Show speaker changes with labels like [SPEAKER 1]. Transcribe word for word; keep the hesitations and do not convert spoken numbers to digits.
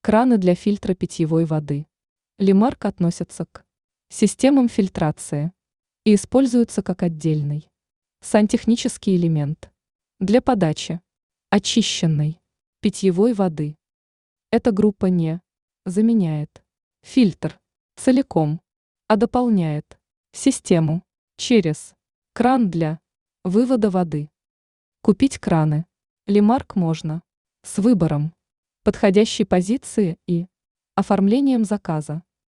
[SPEAKER 1] Краны для фильтра питьевой воды. Лимарк относятся к системам фильтрации и используются как отдельный сантехнический элемент для подачи очищенной питьевой воды. Эта группа не заменяет фильтр целиком, а дополняет систему через кран для вывода воды. Купить краны Лимарк можно с выбором подходящей позиции и оформлением заказа.